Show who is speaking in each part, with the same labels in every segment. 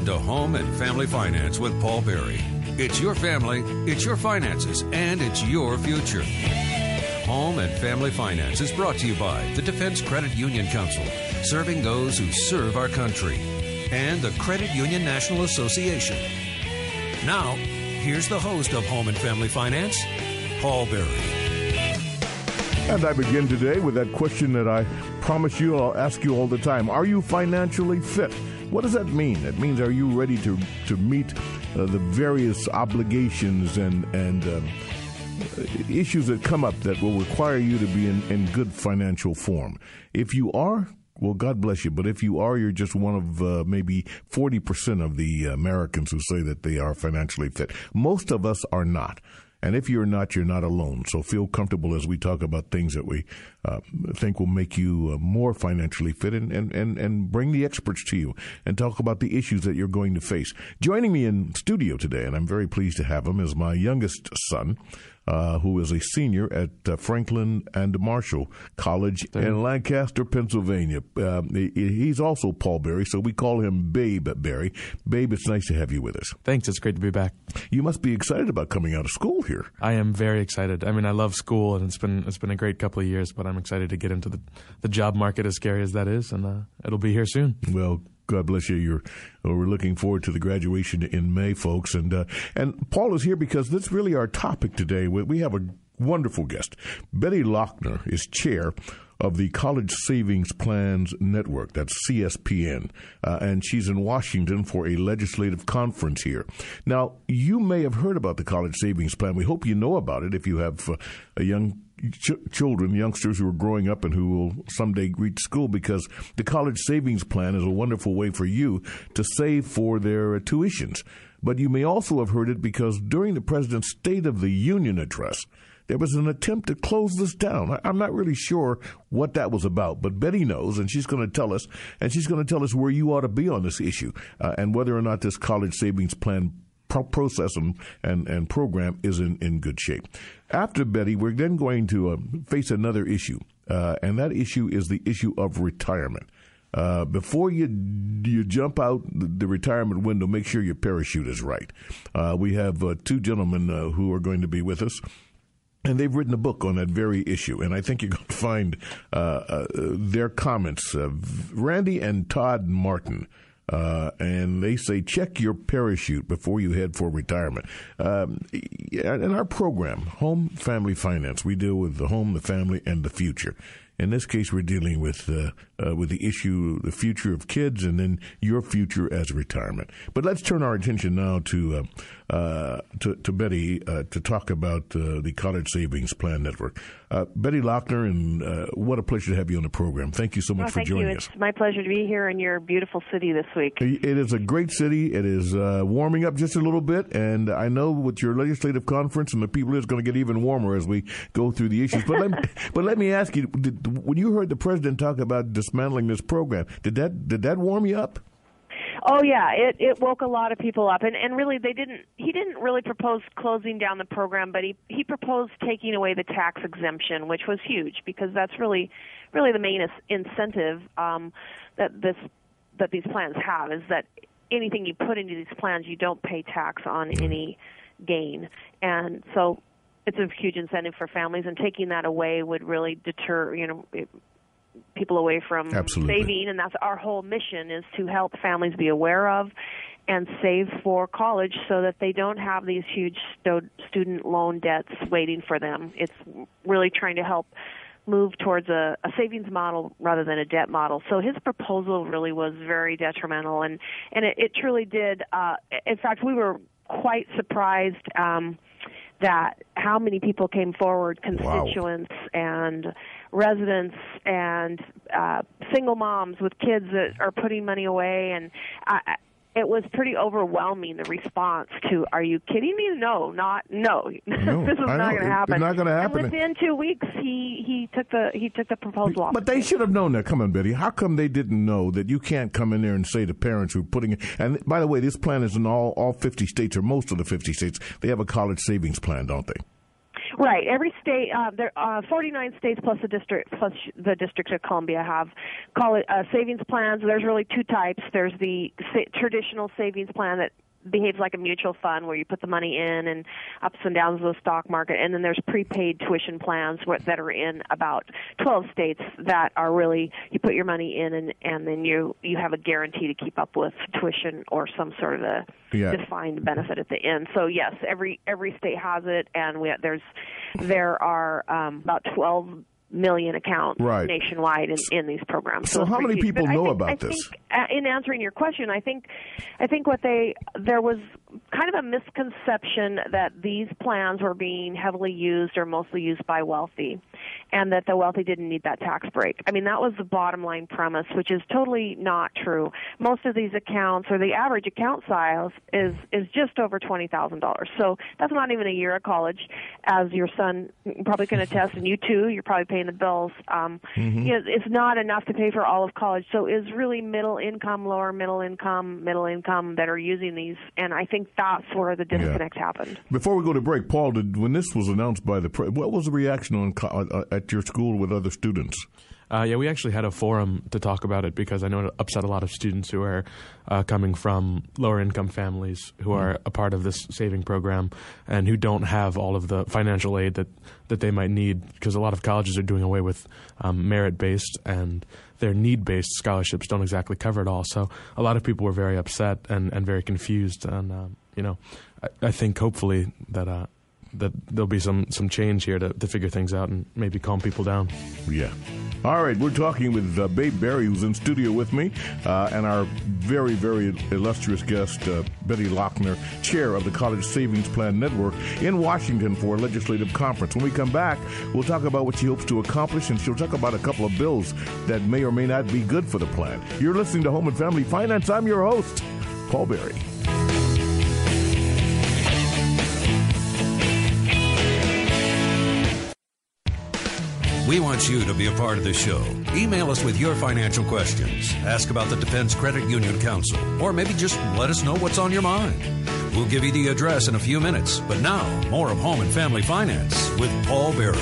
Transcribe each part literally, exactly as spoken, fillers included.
Speaker 1: to Home and Family Finance with Paul Berry. It's your family, it's your finances, and it's your future. Home and Family Finance is brought to you by the Defense Credit Union Council, serving those who serve our country, and the Credit Union National Association. Now, here's the host of Home and Family Finance, Paul Berry.
Speaker 2: And I begin today with that question that I promise you I'll ask you all the time. Are you financially fit? What does that mean? It means, are you ready to, to meet uh, the various obligations and, and um, issues that come up that will require you to be in, in good financial form? If you are, well, God bless you. But if you are, you're just one of uh, maybe forty percent of the Americans who say that they are financially fit. Most of us are not. And if you're not, you're not alone. So feel comfortable as we talk about things that we uh, think will make you uh, more financially fit, and, and, and, and bring the experts to you and talk about the issues that you're going to face. Joining me in studio today, and I'm very pleased to have him, is my youngest son, uh, who is a senior at uh, Franklin and Marshall College in Lancaster, Pennsylvania. Uh, he, he's also Paul Berry, so we call him Babe Berry. Babe, it's nice to have you with us.
Speaker 3: Thanks. It's great to be back.
Speaker 2: You must be excited about coming out of school here.
Speaker 3: I am very excited. I mean, I love school, and it's been it's been a great couple of years, but I'm excited to get into the, the job market, as scary as that is, and uh, it'll be here soon.
Speaker 2: Well, God bless you. You're, well, we're looking forward to the graduation in May, folks. And uh, and Paul is here because that's really our topic today. We, we have a wonderful guest. Betty Lochner is chair of the College Savings Plans Network. That's C S P N. Uh, and she's in Washington for a legislative conference here. Now, you may have heard about the College Savings Plan. We hope you know about it if you have uh, a young Ch- children, youngsters who are growing up and who will someday reach school, because the College Savings Plan is a wonderful way for you to save for their uh, tuitions. But you may also have heard it because during the President's State of the Union address, there was an attempt to close this down. I- I'm not really sure what that was about, but Betty knows, and she's going to tell us, and she's going to tell us where you ought to be on this issue uh, and whether or not this College Savings Plan process and, and, and program is in, in good shape. After Betty, we're then going to uh, face another issue, uh, and that issue is the issue of retirement. Uh, before you you jump out the retirement window, make sure your parachute is right. Uh, we have uh, two gentlemen uh, who are going to be with us, and they've written a book on that very issue, and I think you're going to find uh, uh, their comments. Uh, Randy and Todd Martin. Uh, and they say, check your parachute before you head for retirement. Um, in our program, Home Family Finance, we deal with the home, the family, and the future. In this case, we're dealing with uh, uh, with the issue, the future of kids, and then your future as retirement. But let's turn our attention now to uh, uh, to, to Betty uh, to talk about uh, the College Savings Plan Network. Uh, Betty Lochner, and uh, what a pleasure to have you on the program. Thank you so much
Speaker 4: oh,
Speaker 2: for joining
Speaker 4: you.
Speaker 2: us.
Speaker 4: It's my pleasure to be here in your beautiful city this week.
Speaker 2: It is a great city. It is uh, warming up just a little bit, and I know with your legislative conference and the people, it's going to get even warmer as we go through the issues. But let me, but let me ask you, did, when you heard the president talk about dismantling this program, did that did that warm you up?
Speaker 4: Oh yeah, it it woke a lot of people up, and and really they didn't. He didn't really propose closing down the program, but he he proposed taking away the tax exemption, which was huge because that's really really the main incentive um, that this that these plans have, is that anything you put into these plans, you don't pay tax on any gain, and so it's a huge incentive for families, and taking that away would really deter, you know, it, people away from
Speaker 2: Absolutely.
Speaker 4: saving, and that's our whole mission, is to help families be aware of and save for college so that they don't have these huge sto- student loan debts waiting for them. It's really trying to help move towards a, a savings model rather than a debt model. So his proposal really was very detrimental, and, and it, it truly did. Uh, in fact, we were quite surprised um, that how many people came forward, constituents wow. and residents and uh, single moms with kids that are putting money away, and I, it was pretty overwhelming, the response to, are you kidding me? No, not, no.
Speaker 2: no
Speaker 4: this is not going to happen.
Speaker 2: It's not going to happen.
Speaker 4: And within two weeks, he, he took the he took the proposal off.
Speaker 2: But they should have known that. Come on, Betty. How come they didn't know that you can't come in there and say to parents who are putting it, and by the way, this plan is in all, all fifty states, or most of the fifty states. They have a college savings plan, don't they?
Speaker 4: Right. Every state, uh, there uh, forty-nine states plus the district plus the District of Columbia have call it uh, savings plans. There's really two types. There's the sa- traditional savings plan that behaves like a mutual fund where you put the money in and ups and downs of the stock market, and then there's prepaid tuition plans that are in about twelve states that are really you put your money in and and then you you have a guarantee to keep up with tuition or some sort of a yeah. defined benefit at the end. So yes, every every state has it, and we there's there are um, about twelve million accounts
Speaker 2: right.
Speaker 4: nationwide in, in these programs.
Speaker 2: So, so how many huge. people but know
Speaker 4: think,
Speaker 2: about
Speaker 4: I
Speaker 2: this?
Speaker 4: Think, uh, in answering your question, I think, I think what they there was kind of a misconception that these plans were being heavily used or mostly used by wealthy, and that the wealthy didn't need that tax break. I mean, that was the bottom line premise, which is totally not true. Most of these accounts, or the average account size, is is just over twenty thousand dollars. So that's not even a year of college, as your son probably can attest, and you too. You're probably paying the bills. Um, mm-hmm. You know, it's not enough to pay for all of college. So it's really middle income, lower middle income, middle income that are using these, and I think that's where the disconnect yeah. happened.
Speaker 2: Before we go to break, Paul, did, when this was announced by the pre- what was the reaction on uh, at your school with other students?
Speaker 3: Uh, yeah, we actually had a forum to talk about it because I know it upset a lot of students who are uh, coming from lower income families who mm. are a part of this saving program and who don't have all of the financial aid that, that they might need, because a lot of colleges are doing away with um, merit-based, and their need-based scholarships don't exactly cover it all. So a lot of people were very upset and, and very confused. And, uh, you know, I, I think hopefully that uh, that there'll be some, some change here to, to figure things out and maybe calm people down.
Speaker 2: Yeah. All right, we're talking with uh, Babe Berry, who's in studio with me, uh, and our very, very illustrious guest, uh, Betty Lochner, chair of the College Savings Plan Network in Washington for a legislative conference. When we come back, we'll talk about what she hopes to accomplish, and she'll talk about a couple of bills that may or may not be good for the plan. You're listening to Home and Family Finance. I'm your host, Paul Berry.
Speaker 1: We want you to be a part of the show. Email us with your financial questions. Ask about the Defense Credit Union Council, or maybe just let us know what's on your mind. We'll give you the address in a few minutes. But now, more of Home and Family Finance with Paul Berry.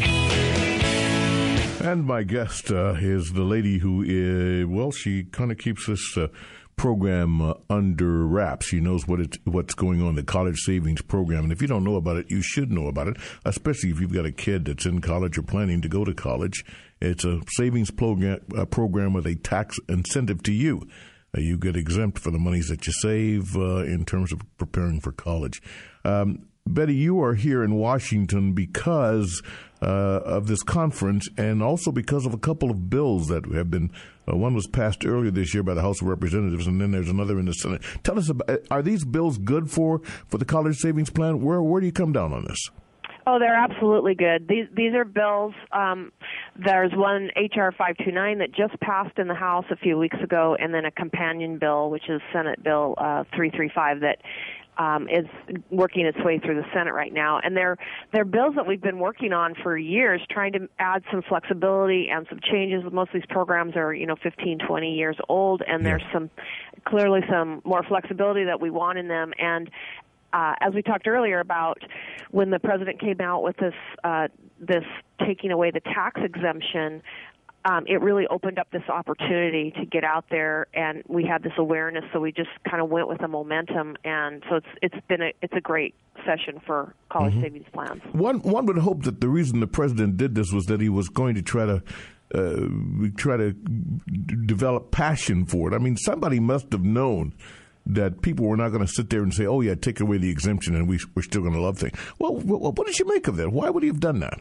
Speaker 2: And my guest uh, is the lady who, is, well, she kind of keeps this uh, program uh, under wraps. She knows what it's, what's going on in the college savings program. And if you don't know about it, you should know about it, especially if you've got a kid that's in college or planning to go to college. It's a savings program, a program with a tax incentive to you. Uh, you get exempt for the monies that you save uh, in terms of preparing for college. Um, Betty, you are here in Washington because uh, of this conference, and also because of a couple of bills that have been, uh, one was passed earlier this year by the House of Representatives, and then there's another in the Senate. Tell us, about, are these bills good for, for the college savings plan? Where where do you come down on this?
Speaker 4: Oh, they're absolutely good. These these are bills. Um, there's one H R five twenty-nine that just passed in the House a few weeks ago, and then a companion bill, which is Senate Bill uh, three thirty-five, that Um, is working its way through the Senate right now. And they're, they're bills that we've been working on for years, trying to add some flexibility and some changes. Most of these programs are, you know, fifteen, twenty years old, and yeah. there's some, clearly some more flexibility that we want in them. And uh, as we talked earlier about when the president came out with this, uh, this taking away the tax exemption, Um, it really opened up this opportunity to get out there, and we had this awareness, so we just kind of went with the momentum, and so it's it's been a it's a great session for college mm-hmm. savings plans.
Speaker 2: One one would hope that the reason the president did this was that he was going to try to uh, try to d- develop passion for it. I mean, somebody must have known that people were not going to sit there and say, "Oh yeah, take away the exemption, and we we're still going to love things." Well, what, what did you make of that? Why would he have done that?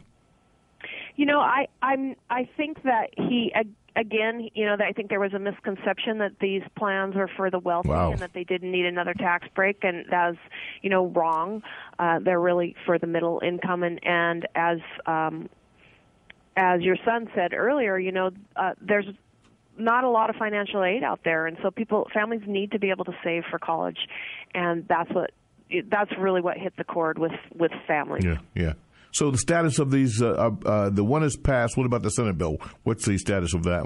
Speaker 4: You know, I I'm I think that he again, you know, that I think there was a misconception that these plans were for the wealthy
Speaker 2: wow.
Speaker 4: and that they didn't need another tax break, and that's, you know, wrong. Uh, they're really for the middle income, and and as um, as your son said earlier, you know, uh, there's not a lot of financial aid out there, and so people families need to be able to save for college, and that's what that's really what hit the chord with with families.
Speaker 2: Yeah, yeah. So the status of these, uh, uh, the one is passed. What about the Senate bill? What's the status of that one?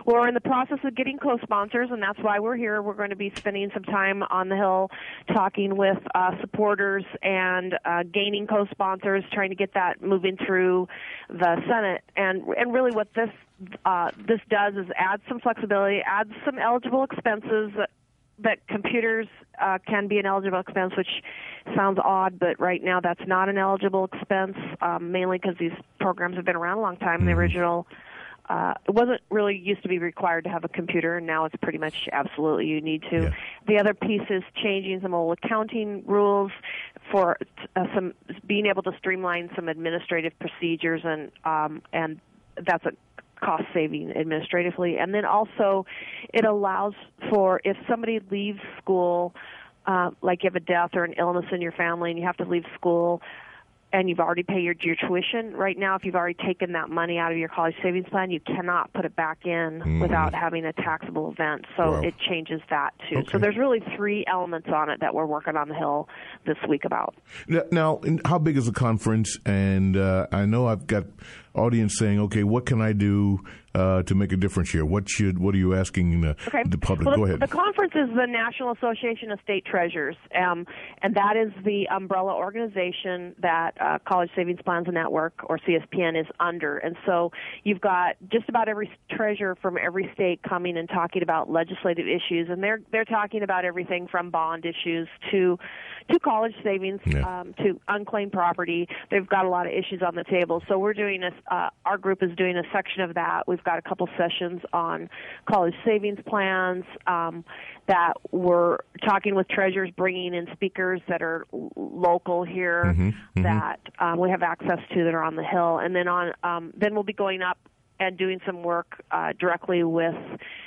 Speaker 4: we're in the process of getting co-sponsors, and that's why we're here. We're going to be spending some time on the Hill talking with uh, supporters and uh, gaining co-sponsors, trying to get that moving through the Senate. And and really what this uh, this does is add some flexibility, add some eligible expenses that, that computers uh, can be an eligible expense, which sounds odd, but right now that's not an eligible expense, um, mainly because these programs have been around a long time. Mm-hmm. The original, uh, it wasn't really used to be required to have a computer, and now it's pretty much absolutely you need to.
Speaker 2: Yeah.
Speaker 4: The other piece is changing some old accounting rules for uh, some being able to streamline some administrative procedures, and um, and that's a cost saving administratively. And then also it allows for if somebody leaves school, uh, like you have a death or an illness in your family and you have to leave school and you've already paid your, your tuition, right now if you've already taken that money out of your college savings plan, you cannot put it back in mm. without having a taxable event. So wow. it changes that too. Okay. So there's really three elements on it that we're working on the Hill this week about.
Speaker 2: Now, how big is the conference? And uh, I know I've got audience saying, okay, what can I do uh, to make a difference here? What should, what are you asking the,
Speaker 4: okay.
Speaker 2: the public?
Speaker 4: Well,
Speaker 2: Go
Speaker 4: the,
Speaker 2: ahead.
Speaker 4: The conference is the National Association of State Treasurers, um, and that is the umbrella organization that uh, College Savings Plans Network, or C S P N, is under. And so you've got just about every treasurer from every state coming and talking about legislative issues, and they're they're talking about everything from bond issues to to college savings, yeah. um, to unclaimed property. They've got a lot of issues on the table. So we're doing a Uh, our group is doing a section of that. We've got a couple sessions on college savings plans um, that we're talking with treasurers, bringing in speakers that are l- local here mm-hmm, mm-hmm. that um, we have access to that are on the Hill. And then on um, then we'll be going up and doing some work uh, directly with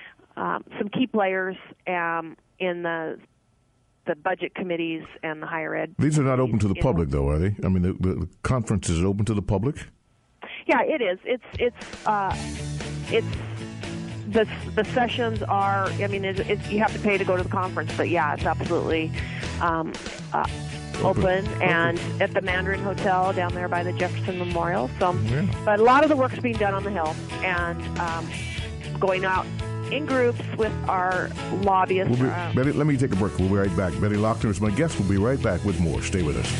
Speaker 4: um, some key players um, in the the budget committees and the higher ed.
Speaker 2: These are not open to the public, though, are they? I mean, the, the conference is open to the public?
Speaker 4: Yeah, it is. It's it's uh, it's the the sessions are. I mean, it's, it's, you have to pay to go to the conference, but yeah, it's absolutely um, uh, open, open and open. At the Mandarin Hotel down there by the Jefferson Memorial. So, yeah. But a lot of the work's being done on the Hill and um, going out in groups with our lobbyists.
Speaker 2: We'll be,
Speaker 4: uh,
Speaker 2: Betty, let me take a break. We'll be right back. Betty Lochner is my guest. We'll be right back with more. Stay with us.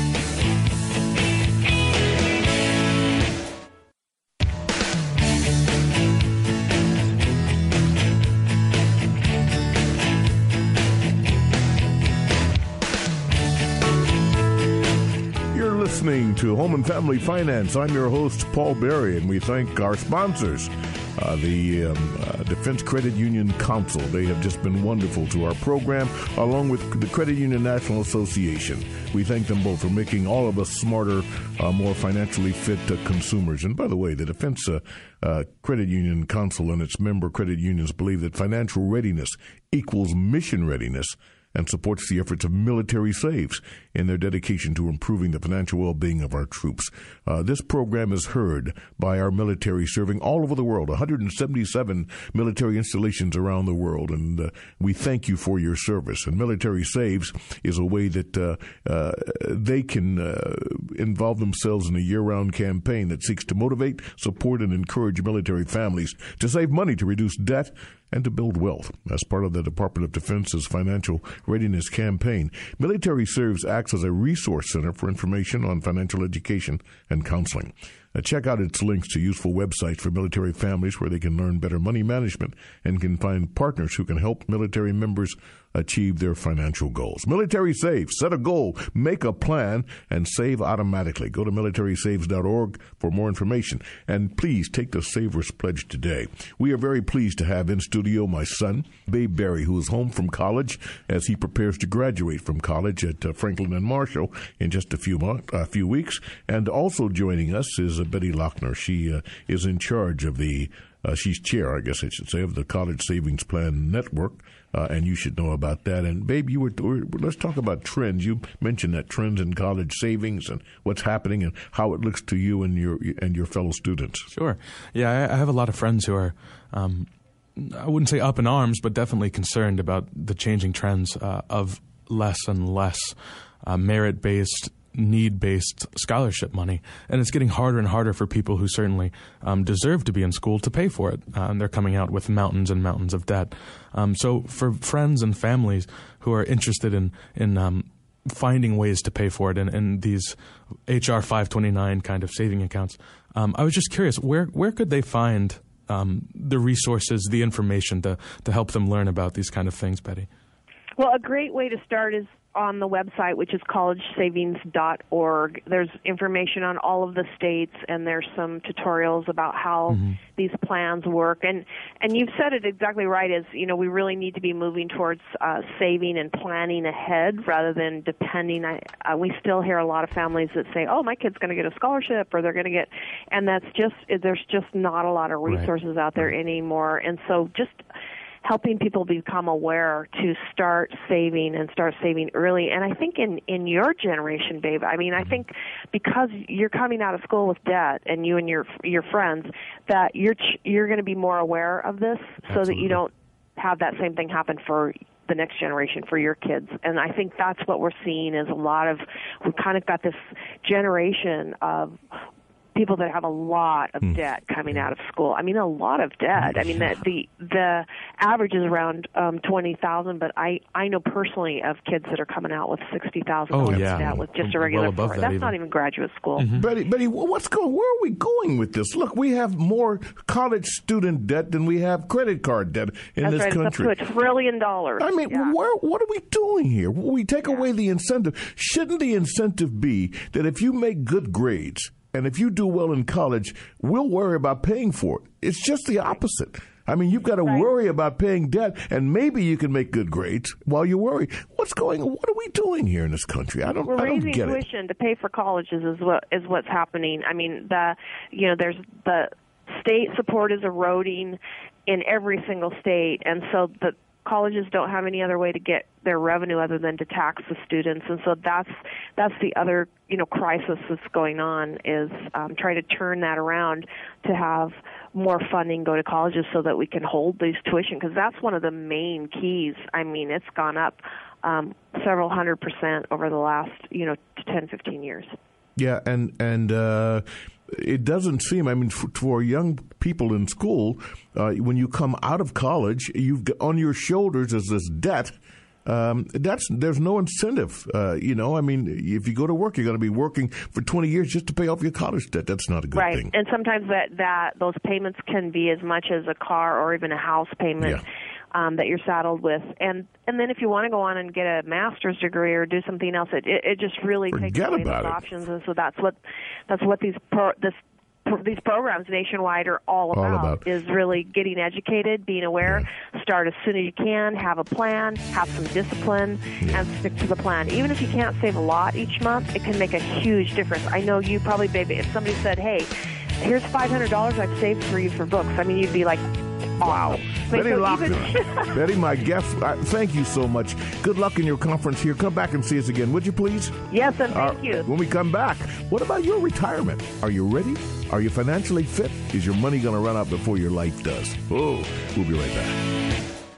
Speaker 2: Listening to Home and Family Finance. I'm your host, Paul Berry, and we thank our sponsors, uh, the um, uh, Defense Credit Union Council. They have just been wonderful to our program, along with the Credit Union National Association. We thank them both for making all of us smarter, uh, more financially fit uh, consumers. And by the way, the Defense uh, uh, Credit Union Council and its member credit unions believe that financial readiness equals mission readiness, and supports the efforts of Military Saves in their dedication to improving the financial well-being of our troops. Uh, this program is heard by our military serving all over the world, one hundred seventy-seven military installations around the world, and uh, we thank you for your service. And Military Saves is a way that uh, uh, they can uh, involve themselves in a year-round campaign that seeks to motivate, support, and encourage military families to save money to reduce debt and to build wealth. As part of the Department of Defense's financial readiness campaign, Military Serves acts as a resource center for information on financial education and counseling. Uh, check out its links to useful websites for military families where they can learn better money management and can find partners who can help military members achieve their financial goals. Military Saves. Set a goal, make a plan, and save automatically. Go to military saves dot org for more information. And please take the Savers Pledge today. We are very pleased to have in studio my son, Babe Berry, who is home from college as he prepares to graduate from college at uh, Franklin and Marshall in just a few months, a uh, few weeks. And also joining us is uh, Betty Lochner. She uh, is in charge of the Uh, she's chair, I guess I should say, of the College Savings Plan Network, uh, and you should know about that. And, Babe, you were, were, let's talk about trends. You mentioned that trends in college savings and what's happening and how it looks to you and your and your fellow students.
Speaker 3: Sure. Yeah, I, I have a lot of friends who are, um, I wouldn't say up in arms, but definitely concerned about the changing trends uh, of less and less uh, merit-based need-based scholarship money, and it's getting harder and harder for people who certainly um, deserve to be in school to pay for it, uh, and they're coming out with mountains and mountains of debt. Um, so for friends and families who are interested in in um, finding ways to pay for it in, in these H R five twenty-nine kind of saving accounts, um, I was just curious, where where could they find um, the resources, the information to to help them learn about these kind of things, Betty?
Speaker 4: Well, a great way to start is on the website, which is college savings dot org. There's information on all of the states, and there's some tutorials about how mm-hmm. these plans work. And and you've said it exactly right, is, you know, we really need to be moving towards uh, saving and planning ahead rather than depending. I, uh, we still hear a lot of families that say, oh, my kid's going to get a scholarship, or they're going to get, and that's just, there's just not a lot of resources right. out there right. anymore. And so just helping people become aware to start saving and start saving early. And I think in, in your generation, babe, I mean, I think because you're coming out of school with debt, and you and your your friends, that you're you're going to be more aware of this. Absolutely. So that you don't have that same thing happen for the next generation, for your kids. And I think that's what we're seeing, is a lot of, we've kind of got this generation of people that have a lot of mm. debt coming out of school. I mean, a lot of debt. I mean, the the, the average is around um, twenty thousand, but I, I know personally of kids that are coming out with sixty thousand dollars
Speaker 3: oh, yeah.
Speaker 4: debt with just a regular
Speaker 3: well
Speaker 4: program. That That's even. Not even graduate school.
Speaker 2: Mm-hmm. Betty, Betty, what's going? Where are we going with this? Look, we have more college student debt than we have credit card debt in
Speaker 4: That's
Speaker 2: this
Speaker 4: right.
Speaker 2: country.
Speaker 4: It's up to a trillion dollars.
Speaker 2: I mean,
Speaker 4: yeah.
Speaker 2: where, what are we doing here? We take yeah. away the incentive. Shouldn't the incentive be that if you make good grades, and if you do well in college, we'll worry about paying for it? It's just the opposite. I mean, you've got to right. worry about paying debt, and maybe you can make good grades while you worry. What's going on? What are we doing here in this country? I don't,
Speaker 4: We're
Speaker 2: I don't
Speaker 4: raising
Speaker 2: get it.
Speaker 4: tuition to pay for colleges is what is what's happening. I mean, the you know, there's the state support is eroding in every single state, and so the colleges don't have any other way to get their revenue other than to tax the students, and so that's that's the other you know crisis that's going on, is um, trying to turn that around to have more funding go to colleges so that we can hold these tuition, because that's one of the main keys. I mean, it's gone up um, several hundred percent over the last you know ten, fifteen years.
Speaker 2: Yeah, and and uh, it doesn't seem, I mean, for, for young people in school, uh, when you come out of college, you've got, on your shoulders is this debt. Um, that's there's no incentive. Uh, you know, I mean, if you go to work, you're going to be working for twenty years just to pay off your college debt. That's not a good
Speaker 4: right.
Speaker 2: thing.
Speaker 4: And sometimes that, that those payments can be as much as a car or even a house payment.
Speaker 2: Yeah.
Speaker 4: Um, that you're saddled with, and and then if you want to go on and get a master's degree or do something else, it it, it just really
Speaker 2: Forget
Speaker 4: takes away those
Speaker 2: it.
Speaker 4: options, and so that's what that's what these pro, this pro, these programs nationwide are all about,
Speaker 2: all about.
Speaker 4: Is really getting educated, being aware, yeah. start as soon as you can, have a plan, have some discipline, yeah. and stick to the plan. Even if you can't save a lot each month, it can make a huge difference. I know you probably, baby, if somebody said, "Hey, here's five hundred dollars I've saved for you for books," I mean, you'd be like,
Speaker 2: wow.
Speaker 4: Wait,
Speaker 2: Betty
Speaker 4: so
Speaker 2: Lochner, Betty, my guest, uh, thank you so much. Good luck in your conference here. Come back and see us again, would you please?
Speaker 4: Yes, and thank
Speaker 2: uh,
Speaker 4: you.
Speaker 2: When we come back, what about your retirement? Are you ready? Are you financially fit? Is your money going to run out before your life does? Oh, we'll be right back.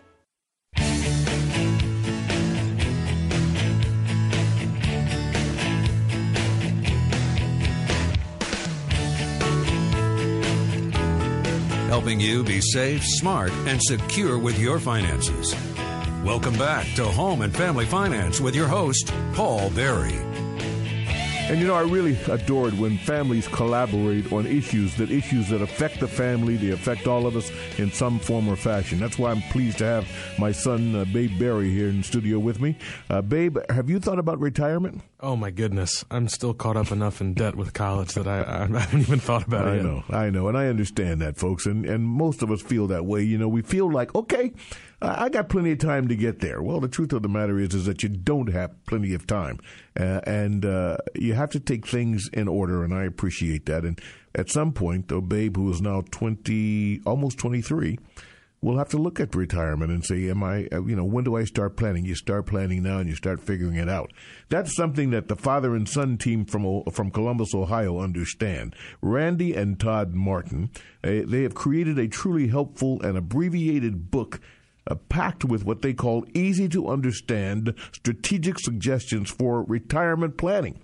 Speaker 1: Helping you be safe, smart, and secure with your finances. Welcome back to Home and Family Finance with your host, Paul Berry.
Speaker 2: And you know, I really adore it when families collaborate on issues that issues that affect the family, they affect all of us in some form or fashion. That's why I'm pleased to have my son, uh, Babe Berry, here in the studio with me. Uh, Babe, have you thought about retirement?
Speaker 3: Oh, my goodness. I'm still caught up enough in debt with college that I, I haven't even thought about
Speaker 2: I
Speaker 3: it yet.
Speaker 2: I know, I know, and I understand that, folks, and, and most of us feel that way. You know, we feel like, okay, I got plenty of time to get there. Well, the truth of the matter is, is that you don't have plenty of time, uh, and uh, you have to take things in order, and I appreciate that. And at some point, though, Babe, who is now twenty, almost twenty-three, will have to look at retirement and say, am I, you know, when do I start planning? You start planning now, and you start figuring it out. That's something that the father and son team from from Columbus, Ohio, understand. Randy and Todd Martin, uh, they have created a truly helpful and abbreviated book Uh, packed with what they call easy-to-understand strategic suggestions for retirement planning.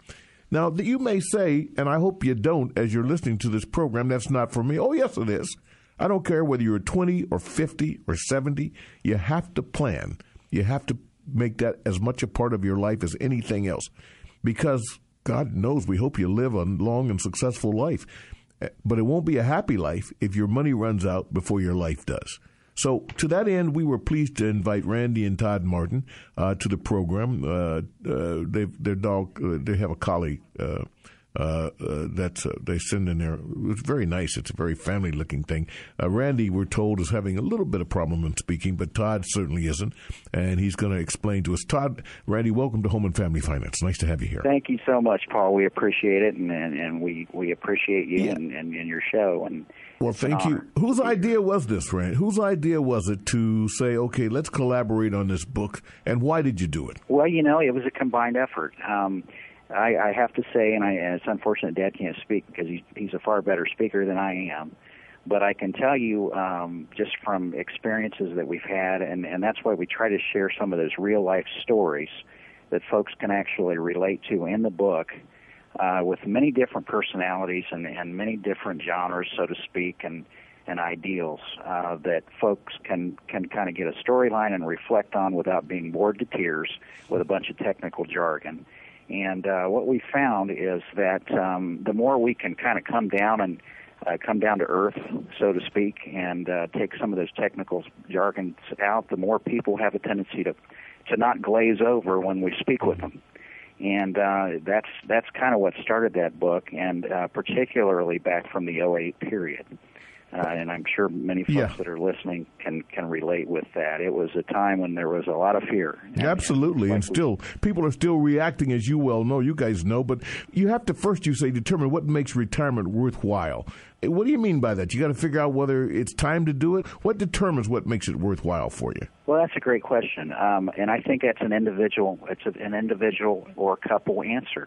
Speaker 2: Now, you may say, and I hope you don't as you're listening to this program, that's not for me. Oh, yes, it is. I don't care whether you're twenty or fifty or seventy. You have to plan. You have to make that as much a part of your life as anything else, because God knows we hope you live a long and successful life. But it won't be a happy life if your money runs out before your life does. So to that end, we were pleased to invite Randy and Todd Martin uh, to the program. Uh, uh, they, their dog, uh, they have a collie uh, uh, uh, that uh, they send in there. It's very nice. It's a very family-looking thing. Uh, Randy, we're told, is having a little bit of problem in speaking, but Todd certainly isn't, and he's going to explain to us. Todd, Randy, welcome to Home and Family Finance. Nice to have you here.
Speaker 5: Thank you so much, Paul. We appreciate it, and and, and we, we appreciate you
Speaker 2: yeah.
Speaker 5: and, and, and your show. And
Speaker 2: Well, thank you. Whose idea was this, Rand? Whose idea was it to say, okay, let's collaborate on this book, and why did you do it?
Speaker 5: Well, you know, it was a combined effort. Um, I, I have to say, and, I, and it's unfortunate Dad can't speak because he's, he's a far better speaker than I am, but I can tell you um, just from experiences that we've had, and, and that's why we try to share some of those real-life stories that folks can actually relate to in the book, Uh, with many different personalities and, and many different genres, so to speak, and, and ideals uh, that folks can, can kind of get a storyline and reflect on without being bored to tears with a bunch of technical jargon. And uh, what we found is that um, the more we can kind of come down and uh, come down to earth, so to speak, and uh, take some of those technical jargons out, the more people have a tendency to, to not glaze over when we speak with them. And uh, that's that's kind of what started that book, and uh, particularly back from the oh eight period. Uh, and I'm sure many folks
Speaker 2: yeah.
Speaker 5: that are listening can, can relate with that. It was a time when there was a lot of fear. And,
Speaker 2: Absolutely, and, like and still, we, people are still reacting, as you well know, you guys know, but you have to first, you say, determine what makes retirement worthwhile. What do you mean by that? You got to figure out whether it's time to do it? What determines what makes it worthwhile for you?
Speaker 5: Well, that's a great question, um, and I think that's an individual, it's an individual or couple answer.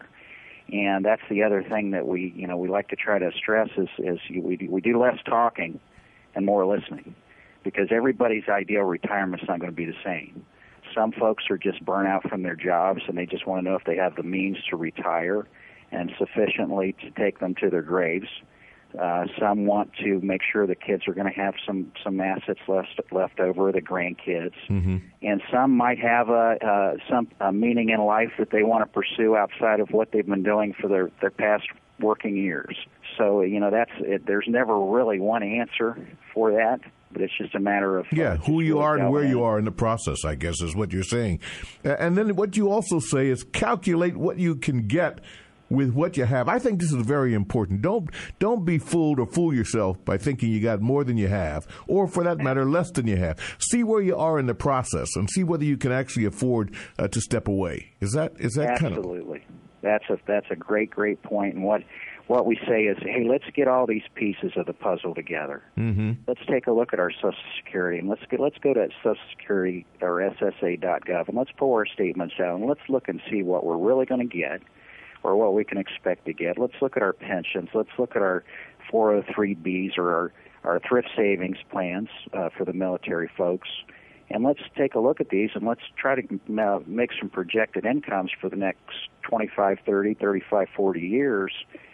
Speaker 5: And that's the other thing that we, you know, we like to try to stress is, is we do, we do less talking and more listening, because everybody's ideal retirement is not going to be the same. Some folks are just burnt out from their jobs, and they just want to know if they have the means to retire and sufficiently to take them to their graves. Uh, some want to make sure the kids are going to have some, some assets left left over, the grandkids, mm-hmm. and some might have a, uh, some a meaning in life that they want to pursue outside of what they've been doing for their, their past working years. So you know that's it, there's never really one answer for that, but it's just a matter of
Speaker 2: yeah,
Speaker 5: uh,
Speaker 2: who you
Speaker 5: really
Speaker 2: are and where
Speaker 5: in.
Speaker 2: you are in the process, I guess, is what you're saying. And then what you also say is calculate what you can get with what you have. I think this is very important. Don't don't be fooled or fool yourself by thinking you got more than you have, or for that matter, less than you have. See where you are in the process and see whether you can actually afford uh, to step away. Is that is that kind of
Speaker 5: absolutely? That's a that's a great great point. And what what we say is, hey, let's get all these pieces of the puzzle together. Mm-hmm. Let's take a look at our Social Security, and let's get let's go to Social Security or S S A dot gov, and let's pull our statements out, and let's look and see what we're really going to get, or what we can expect to get. Let's look at our pensions. Let's look at our four oh three Bs or our, our thrift savings plans uh, for the military folks. And let's take a look at these, and let's try to uh, make some projected incomes for the next twenty-five, thirty, thirty-five, forty years,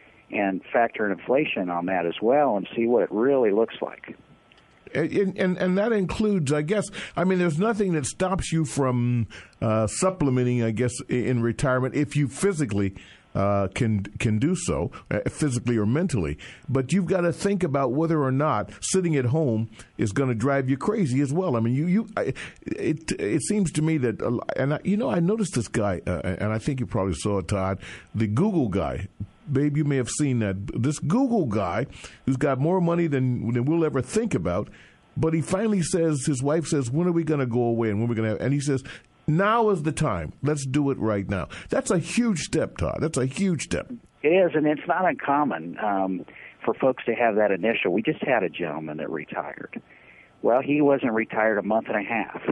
Speaker 5: and factor in inflation on that as well, and see what it really looks like.
Speaker 2: And, and and that includes, I guess, I mean, there's nothing that stops you from uh, supplementing, I guess, in retirement if you physically uh, can can do so, uh, physically or mentally. But you've got to think about whether or not sitting at home is going to drive you crazy as well. I mean, you you I, it it seems to me that, uh, and I, you know, I noticed this guy, uh, and I think you probably saw it, Todd, the Google guy. Babe, you may have seen that. This Google guy who's got more money than, than we'll ever think about, but he finally says, his wife says, when are we going to go away and when are we going to have, and he says, now is the time. Let's do it right now. That's a huge step, Todd. That's a huge step.
Speaker 5: It is, and it's not uncommon um, for folks to have that initial. We just had a gentleman that retired. Well, he wasn't retired a month and a half,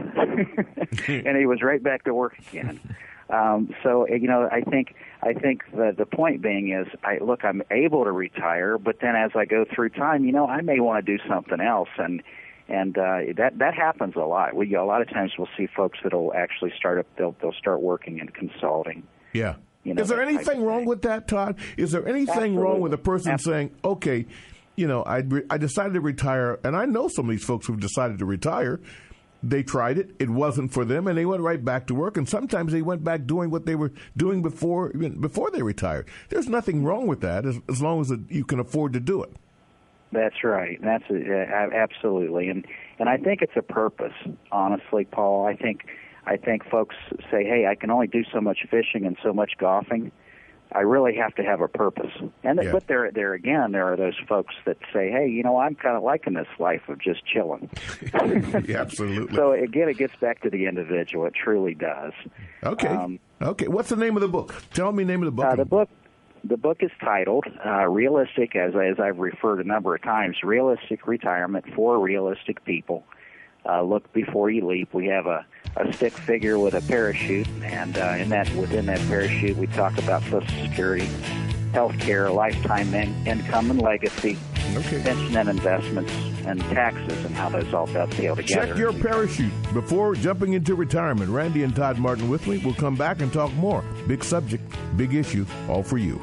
Speaker 5: and he was right back to work again. Um, so, you know, I think I think the the point being is, I look, I'm able to retire, but then as I go through time, you know, I may want to do something else, and and uh, that that happens a lot. We a lot of times we'll see folks that'll actually start up, they'll they'll start working in consulting.
Speaker 2: Yeah.
Speaker 5: You know,
Speaker 2: is there anything wrong with that, Todd? Is there anything
Speaker 5: Absolutely.
Speaker 2: wrong with a person
Speaker 5: Absolutely.
Speaker 2: saying, okay, you know, I, re- I decided to retire, and I know some of these folks who've decided to retire. They tried it. It wasn't for them, and they went right back to work. And sometimes they went back doing what they were doing before before they retired. There's nothing wrong with that as, as long as it, you can afford to do it.
Speaker 5: That's right. That's uh, absolutely, and and I think it's a purpose. Honestly, Paul, I think I think folks say, "Hey, I can only do so much fishing and so much golfing." I really have to have a purpose. And
Speaker 2: yeah.
Speaker 5: but there, there again, there are those folks that say, "Hey, you know, I'm kind of liking this life of just chilling."
Speaker 2: Yeah, absolutely.
Speaker 5: So again, it gets back to the individual. It truly does.
Speaker 2: Okay.
Speaker 5: Um,
Speaker 2: okay. What's the name of the book? Tell me the name of the book.
Speaker 5: Uh, the book. The book is titled uh, "Realistic," as as I've referred a number of times, "Realistic Retirement for Realistic People." Uh, look before you leap. We have a, a stick figure with a parachute, and uh, in that within that parachute, we talk about Social Security, health care, lifetime in, income and legacy,
Speaker 2: Okay.
Speaker 5: pension and investments, and taxes, and how those all dovetail together.
Speaker 2: Check your parachute before jumping into retirement. Randy and Todd Martin with me. We'll come back and talk more. Big subject, big issue, all for you.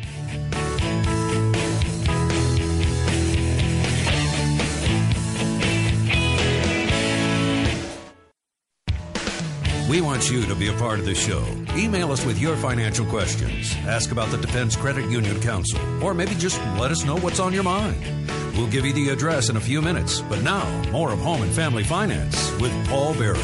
Speaker 1: We want you to be a part of the show. Email us with your financial questions. Ask about the Defense Credit Union Council. Or maybe just let us know what's on your mind. We'll give you the address in a few minutes. But now, more of Home and Family Finance with Paul Berry.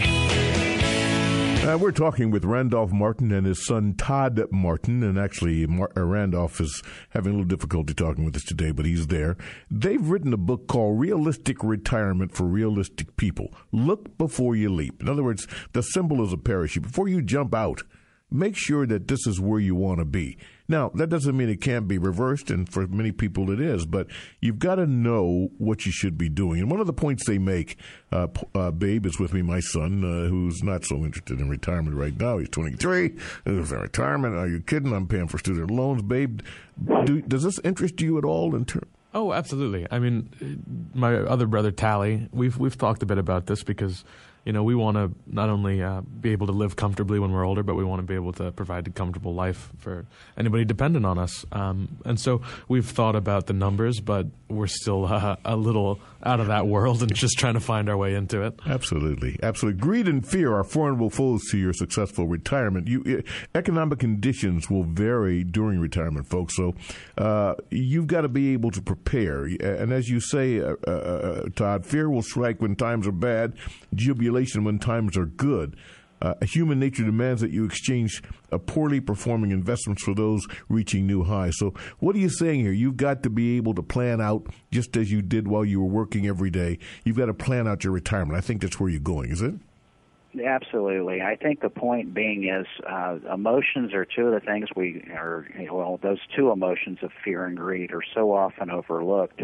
Speaker 2: Uh, we're talking with Randolph Martin and his son Todd Martin, and actually Mar- uh, Randolph is having a little difficulty talking with us today, but he's there. They've written a book called Realistic Retirement for Realistic People. Look before you leap. In other words, the symbol is a parachute. Before you jump out, make sure that this is where you want to be. Now, that doesn't mean it can't be reversed, and for many people it is, but you've got to know what you should be doing. And one of the points they make, uh, uh, Babe is with me, my son, uh, who's not so interested in retirement right now. He's twenty-three. Is there retirement? Are you kidding? I'm paying for student loans. Babe, do, does this interest you at all in terms?
Speaker 3: Oh, absolutely. I mean, my other brother, Tally, we've we've talked a bit about this because, you know, we want to not only uh, be able to live comfortably when we're older, but we want to be able to provide a comfortable life for anybody dependent on us. Um, and so we've thought about the numbers, but we're still uh, a little out of that world and just trying to find our way into it.
Speaker 2: Absolutely. Absolutely. Greed and fear are formidable foes to your successful retirement. You, economic conditions will vary during retirement, folks. So uh, you've got to be able to prepare. And as you say, uh, uh, Todd, fear will strike when times are bad, jubilation when times are good. Uh, human nature demands that you exchange uh, poorly performing investments for those reaching new highs. So what are you saying here? You've got to be able to plan out, just as you did while you were working every day. You've got to plan out your retirement. I think that's where you're going, is it?
Speaker 5: Absolutely. I think the point being is uh, emotions are two of the things we are, well, those two emotions of fear and greed are so often overlooked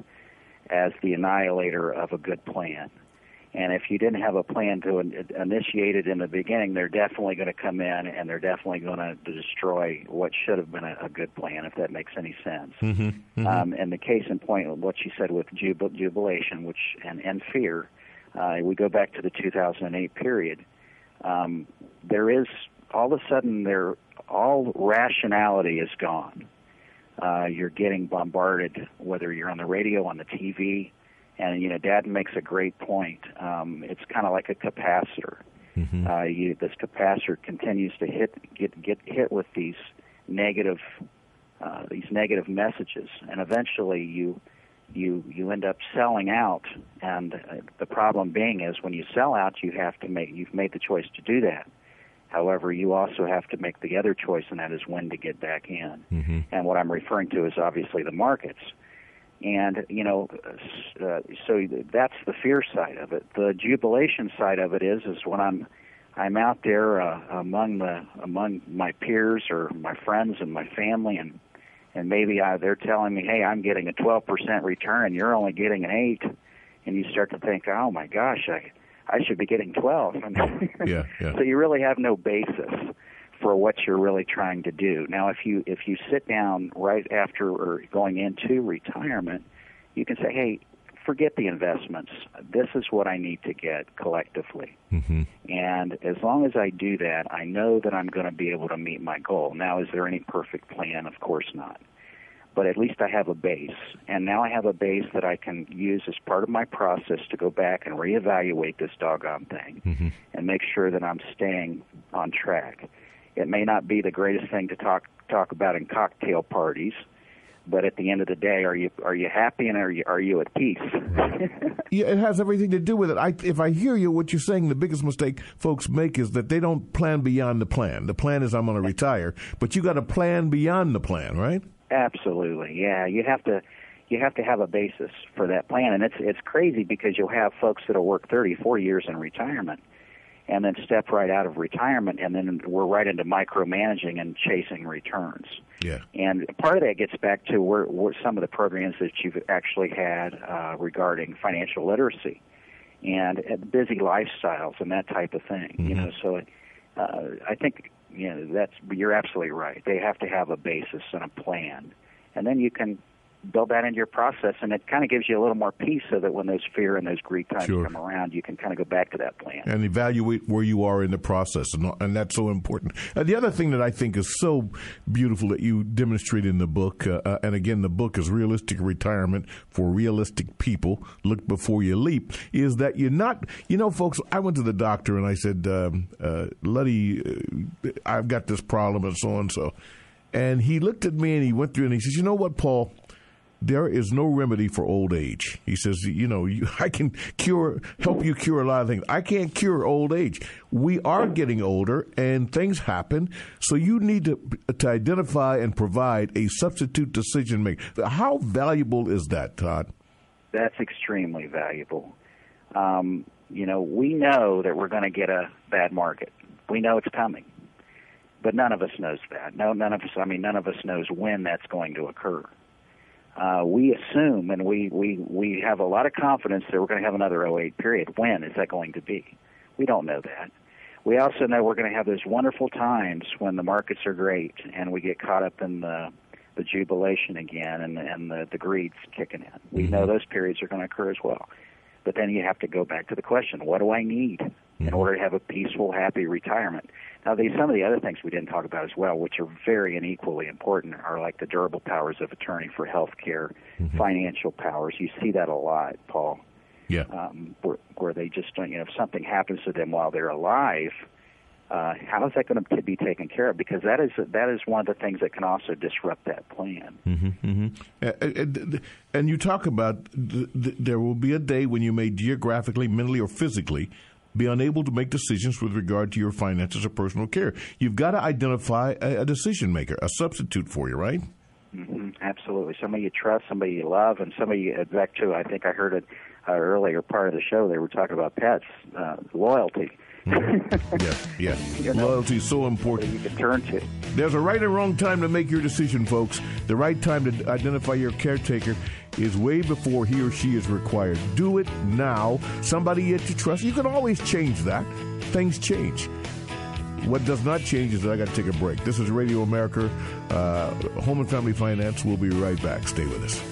Speaker 5: as the annihilator of a good plan. And if you didn't have a plan to in- initiate it in the beginning, they're definitely going to come in and they're definitely going to destroy what should have been a, a good plan, if that makes any sense.
Speaker 2: Mm-hmm. Mm-hmm.
Speaker 5: Um, and the case in point, what you said with jub- jubilation which and, and fear, uh, we go back to the two thousand eight period. Um, there is, all of a sudden, there all rationality is gone. Uh, you're getting bombarded, whether you're on the radio, on the T V, and, you know, Dad makes a great point. Um, it's kind of like a capacitor. Mm-hmm. Uh, you, this capacitor continues to hit, get get hit with these negative, uh, these negative messages, and eventually you, you, you end up selling out. And uh, the problem being is, when you sell out, you have to make, you've made the choice to do that. However, you also have to make the other choice, and that is when to get back in. Mm-hmm. And what I'm referring to is obviously the markets. And, you know, uh, so that's the fear side of it. The jubilation side of it is, is when I'm, I'm out there uh, among the, among my peers or my friends and my family, and, and maybe I, they're telling me, hey, I'm getting a twelve percent return, and you're only getting an eight, and you start to think, oh my gosh, I, I should be getting twelve.
Speaker 2: yeah, yeah.
Speaker 5: So you really have no basis for what you're really trying to do. Now, if you if you sit down right after or going into retirement, you can say, hey, forget the investments. This is what I need to get collectively.
Speaker 2: Mm-hmm.
Speaker 5: And as long as I do that, I know that I'm going to be able to meet my goal. Now, is there any perfect plan? Of course not. But at least I have a base. And now I have a base that I can use as part of my process to go back and reevaluate this doggone thing
Speaker 2: mm-hmm.
Speaker 5: and make sure that I'm staying on track. It may not be the greatest thing to talk talk about in cocktail parties, but at the end of the day, are you are you happy and are you are you at peace?
Speaker 2: Yeah, it has everything to do with it. I, if I hear you, what you're saying, the biggest mistake folks make is that they don't plan beyond the plan. The plan is I'm going to retire, but you got to plan beyond the plan, right?
Speaker 5: Absolutely, yeah. You have to you have to have a basis for that plan, and it's it's crazy because you'll have folks that'll work thirty, forty years in retirement, and then step right out of retirement, and then we're right into micromanaging and chasing returns.
Speaker 2: Yeah.
Speaker 5: And part of that gets back to where, where some of the programs that you've actually had uh, regarding financial literacy and uh, busy lifestyles and that type of thing.
Speaker 2: Mm-hmm.
Speaker 5: You know, so uh, I think you know that's you're absolutely right. They have to have a basis and a plan, and then you can build that into your process, and it kind of gives you a little more peace so that when those fear and those greed times
Speaker 2: Sure.
Speaker 5: come around, you can kind of go back to that plan.
Speaker 2: And evaluate where you are in the process, and, and that's so important. Uh, the other thing that I think is so beautiful that you demonstrate in the book, uh, uh, and again, the book is Realistic Retirement for Realistic People, Look Before You Leap, is that you're not, you know, folks, I went to the doctor and I said, um, uh, Luddy, uh, I've got this problem and so on and so. And he looked at me and he went through and he says, you know what, Paul? There is no remedy for old age. He says, you know, you, I can cure, help you cure a lot of things. I can't cure old age. We are getting older and things happen. So you need to, to identify and provide a substitute decision maker. How valuable is that, Todd?
Speaker 5: That's extremely valuable. Um, you know, we know that we're going to get a bad market. We know it's coming. But none of us knows that. No, none of us, I mean, none of us knows when that's going to occur. Uh, we assume and we, we, we have a lot of confidence that we're going to have another oh eight period. When is that going to be? We don't know that. We also know we're going to have those wonderful times when the markets are great and we get caught up in the, the jubilation again and, and the, the greed's kicking in. We
Speaker 2: Mm-hmm.
Speaker 5: know those periods are going to occur as well. But then you have to go back to the question, what do I need
Speaker 2: Mm-hmm.
Speaker 5: in order to have a peaceful, happy retirement? Now, these, some of the other things we didn't talk about as well, which are very and equally important, are like the durable powers of attorney for health care,
Speaker 2: Mm-hmm.
Speaker 5: financial powers. You see that a lot, Paul,
Speaker 2: Yeah.
Speaker 5: um, where, where they just don't, you know, if something happens to them while they're alive, uh, how is that going to be taken care of? Because that is that is one of the things that can also disrupt that plan.
Speaker 2: Mm-hmm, mm-hmm. And, and you talk about th- th- there will be a day when you may geographically, mentally, or physically be unable to make decisions with regard to your finances or personal care. You've got to identify a, a decision maker, a substitute for you, right?
Speaker 5: Mm-hmm, absolutely. Somebody you trust, somebody you love, and somebody you, back to, I think I heard it uh, earlier part of the show, they were talking about pets, uh, loyalty.
Speaker 2: Yeah, yeah.
Speaker 5: You know,
Speaker 2: Loyalty is so
Speaker 5: that
Speaker 2: important.
Speaker 5: you can turn to.
Speaker 2: There's a right and wrong time to make your decision, folks. The right time to identify your caretaker is way before he or she is required. Do it now. Somebody that you trust. You can always change that. Things change. What does not change is that I got to take a break. This is Radio America, uh, Home and Family Finance. We'll be right back. Stay with us.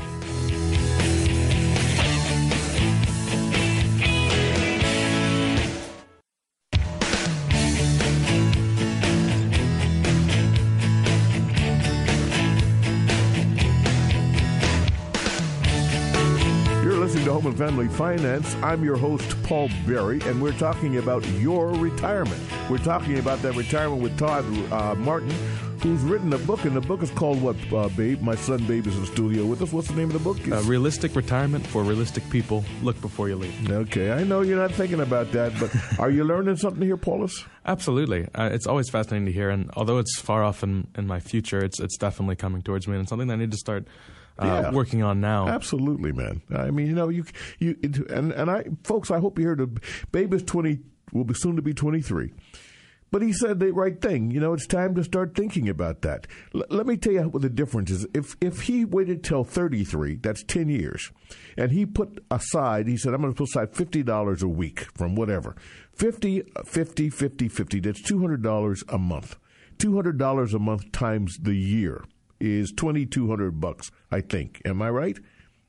Speaker 2: Home and Family Finance. I'm your host, Paul Berry, and we're talking about your retirement. We're talking about that retirement with Todd uh, Martin, who's written a book, and the book is called what, uh, Babe? My son, Babe, is in the studio with us. What's the name of the book?
Speaker 3: Uh, Realistic Retirement for Realistic People. Look before you leave.
Speaker 2: Okay, I know you're not thinking about that, but are you learning something here, Paulus?
Speaker 3: Absolutely. Uh, it's always fascinating to hear, and although it's far off in, in my future, it's it's definitely coming towards me, and it's something that I need to start uh,
Speaker 2: Yeah.
Speaker 3: working on now.
Speaker 2: Absolutely, man. I mean, you know, you you it, and and I, folks, I hope you heard. The Babe is twenty, will be soon to be twenty-three. But he said the right thing. You know, it's time to start thinking about that. L- let me tell you what the difference is. If if he waited till thirty-three, that's ten years, and he put aside, he said, I'm going to put aside fifty dollars a week from whatever. fifty, fifty, fifty, fifty, that's two hundred dollars a month. two hundred dollars a month times the year is twenty-two hundred bucks, I think. Am I right?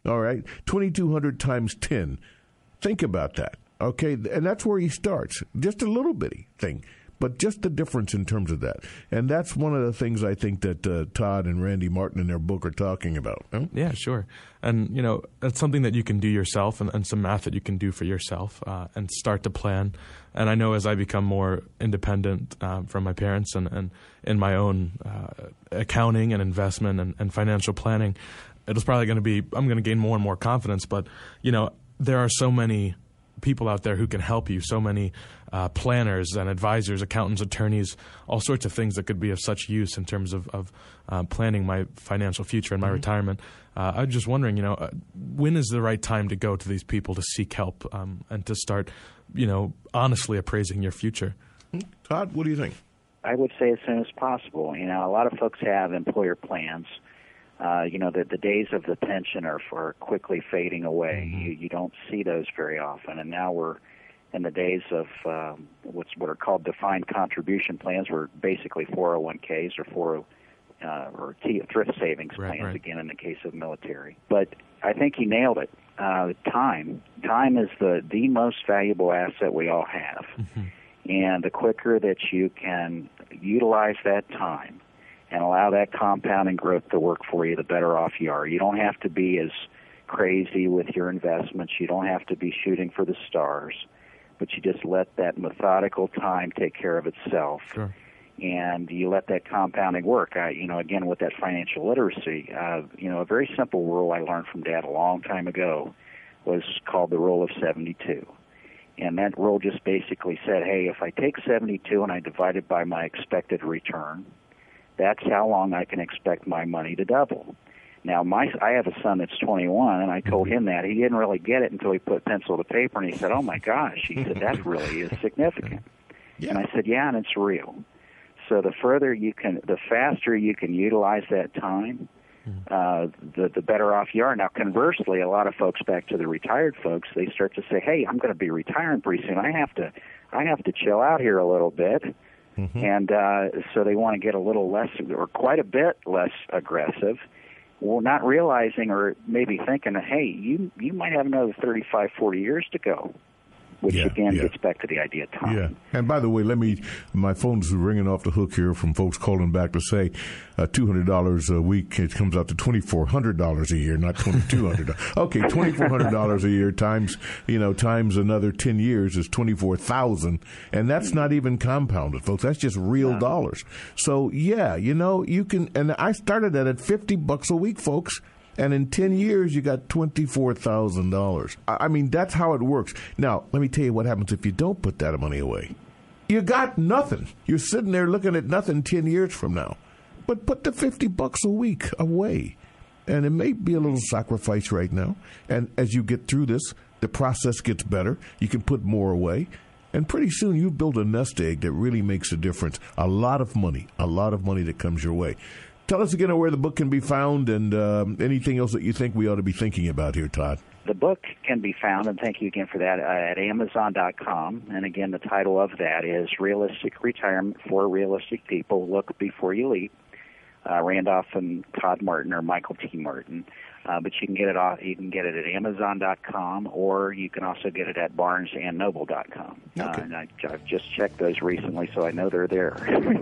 Speaker 2: All right, twenty-two hundred times ten. Think about that. Okay, and that's where he starts. Just a little bitty thing, but just the difference in terms of that. And that's one of the things I think that uh, Todd and Randy Martin in their book are talking about. Huh?
Speaker 3: Yeah, sure. And, you know, it's something that you can do yourself and, and some math that you can do for yourself uh, and start to plan. And I know as I become more independent uh, from my parents and, and in my own uh, accounting and investment and, and financial planning, it's probably going to be, I'm going to gain more and more confidence. But, you know, there are so many people out there who can help you, so many uh, planners and advisors, accountants, attorneys, all sorts of things that could be of such use in terms of, of uh, planning my financial future and my mm-hmm. retirement. Uh, I'm just wondering, you know, uh, when is the right time to go to these people to seek help um, and to start, you know, honestly appraising your future?
Speaker 2: Todd, what do you think?
Speaker 5: I would say as soon as possible. You know, a lot of folks have employer plans. Uh, you know, the, the days of the pension are, are quickly fading away. Mm-hmm. You, you don't see those very often. And now we're in the days of um, what's what are called defined contribution plans, where basically four oh one k's or four uh, or T, thrift savings
Speaker 3: right,
Speaker 5: plans,
Speaker 3: right.
Speaker 5: again, in the case of military. But I think he nailed it. Uh, time. Time is the, the most valuable asset we all have. Mm-hmm. And the quicker that you can utilize that time and allow that compounding growth to work for you, the better off you are. You don't have to be as crazy with your investments. You don't have to be shooting for the stars, but you just let that methodical time take care of itself.
Speaker 3: Sure.
Speaker 5: And you let that compounding work. I, you know, again, with that financial literacy, uh, you know, a very simple rule I learned from Dad a long time ago was called the rule of seventy-two. And that rule just basically said, hey, if I take seventy-two and I divide it by my expected return, that's how long I can expect my money to double. Now, my I have a son that's twenty-one, and I told him that. He didn't really get it until he put pencil to paper, and he said, oh, my gosh. He said, that really is significant. Yeah. And I said, yeah, and it's real. So the further you can, the faster you can utilize that time, uh, the, the better off you are. Now, conversely, a lot of folks, back to the retired folks, they start to say, hey, I'm going to be retiring pretty soon. I have to, I have to chill out here a little bit. Mm-hmm. And uh, so they want to get a little less or quite a bit less aggressive, well, not realizing or maybe thinking, hey, you you might have another thirty-five, forty years to go, which, yeah, again, yeah. gets back to the idea of time.
Speaker 2: Yeah. And by the way, let me, my phone's ringing off the hook here from folks calling back to say uh, two hundred dollars a week, it comes out to twenty-four hundred dollars a year, not twenty-two hundred dollars. Okay, twenty-four hundred dollars a year times, you know, times another ten years is twenty-four thousand dollars. And that's not even compounded, folks. That's just real no. dollars. So, yeah, you know, you can, and I started that at fifty bucks a week, folks. And in ten years, you got twenty-four thousand dollars. I mean, that's how it works. Now, let me tell you what happens if you don't put that money away. You got nothing. You're sitting there looking at nothing ten years from now. But put the fifty bucks a week away. And it may be a little sacrifice right now. And as you get through this, the process gets better. You can put more away. And pretty soon, you've built a nest egg that really makes a difference. A lot of money, a lot of money that comes your way. Tell us again where the book can be found and um, anything else that you think we ought to be thinking about here, Todd.
Speaker 5: The book can be found, and thank you again for that, uh, at amazon dot com. And again, the title of that is Realistic Retirement for Realistic People. Look Before You Leap. Uh, Randolph and Todd Martin, or Michael T. Martin. Uh, but you can get it off, you can get it at amazon dot com, or you can also get it at barnes and noble dot com. Okay. Uh, and I, I've just checked those recently, so I know they're there.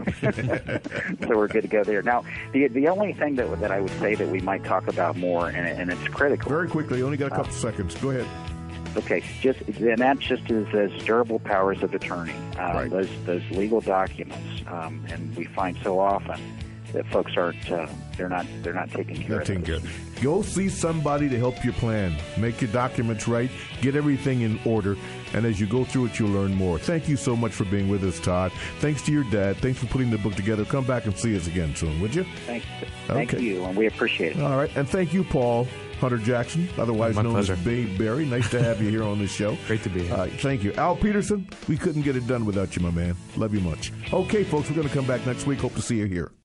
Speaker 5: So we're good to go there. Now, the the only thing that that I would say that we might talk about more, and, and it's critical.
Speaker 2: Very quickly, only got a couple uh, seconds. Go ahead.
Speaker 5: Okay, just and that just is as durable powers of attorney. Uh, right. Those those legal documents, um, and we find so often that folks aren't, uh, they're not, they're not taking care
Speaker 2: They're
Speaker 5: of it.
Speaker 2: Go see somebody to help you plan. Make your documents right. Get everything in order. And as you go through it, you'll learn more. Thank you so much for being with us, Todd. Thanks to your dad. Thanks for putting the book together. Come back and see us again soon, would you?
Speaker 5: Thank, thank okay. you, and we appreciate it.
Speaker 2: All right, and thank you, Paul Hunter Jackson, otherwise
Speaker 3: My
Speaker 2: known
Speaker 3: pleasure.
Speaker 2: as Babe Barry. Nice to have you here on this show.
Speaker 3: Great to be here.
Speaker 2: Uh, thank you. Al Peterson, we couldn't get it done without you, my man. Love you much. Okay, folks, we're going to come back next week. Hope to see you here.